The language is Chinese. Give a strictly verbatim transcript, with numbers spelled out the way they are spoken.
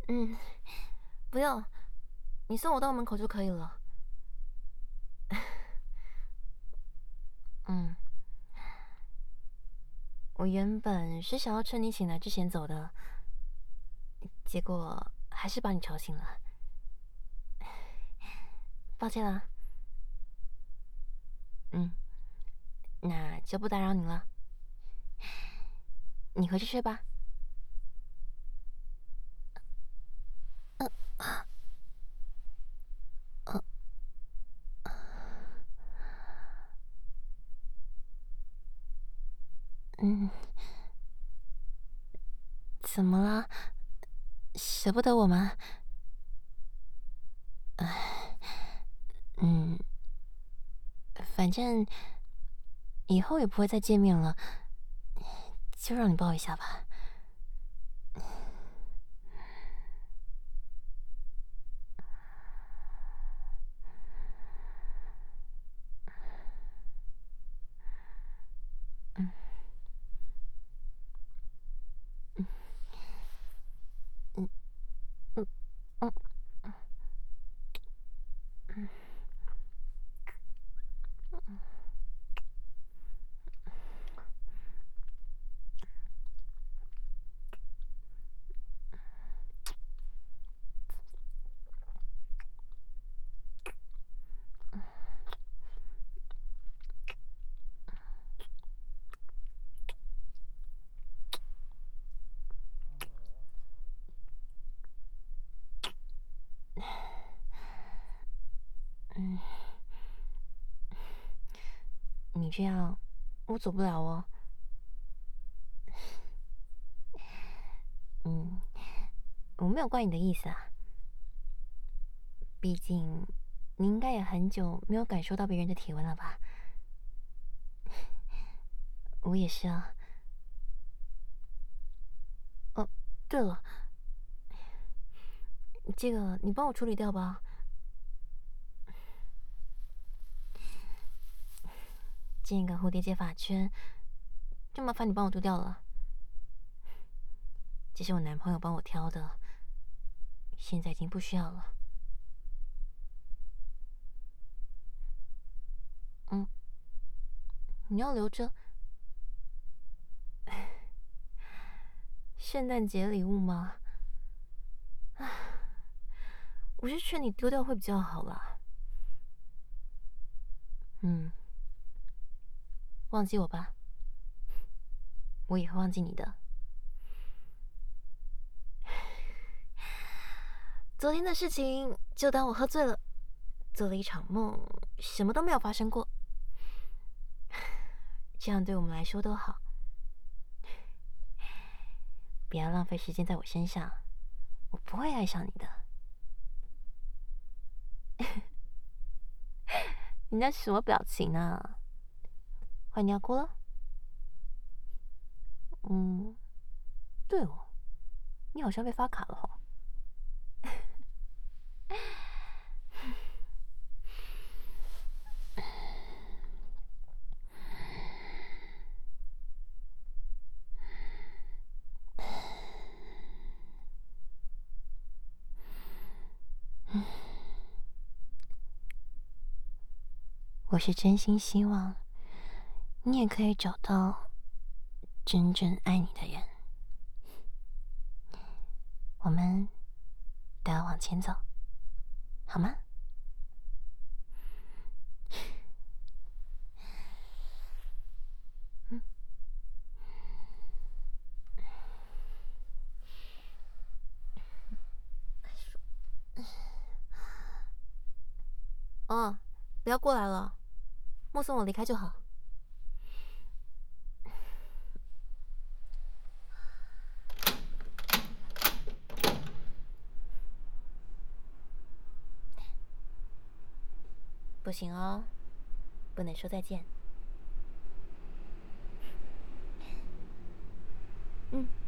嗯，不用，你送我到门口就可以了。嗯，我原本是想要趁你醒来之前走的，结果还是把你吵醒了，抱歉啦。嗯，那就不打扰你了，你回去睡吧。嗯嗯嗯，怎么了？舍不得我吗？嗯，反正以后也不会再见面了，就让你抱一下吧。嗯嗯嗯嗯嗯，你这样我走不了哦。嗯，我没有怪你的意思啊，毕竟你应该也很久没有感受到别人的体温了吧？我也是啊。哦，对了，这个你帮我处理掉吧。这个蝴蝶结发圈，就麻烦你帮我丢掉了。这是我男朋友帮我挑的，现在已经不需要了。嗯，你要留着？圣诞节礼物吗？唉，我是劝你丢掉会比较好啦。嗯，忘记我吧，我也会忘记你的。昨天的事情就当我喝醉了，做了一场梦，什么都没有发生过。这样对我们来说都好。不要浪费时间在我身上，我不会爱上你的。你那是什么表情呢？换你要哭了？嗯，对哦，你好像被发卡了吼。我是真心希望你也可以找到真正爱你的人。我们都要往前走，好吗？嗯。哦，不要过来了，目送我离开就好。不行哦，不能说再见。嗯。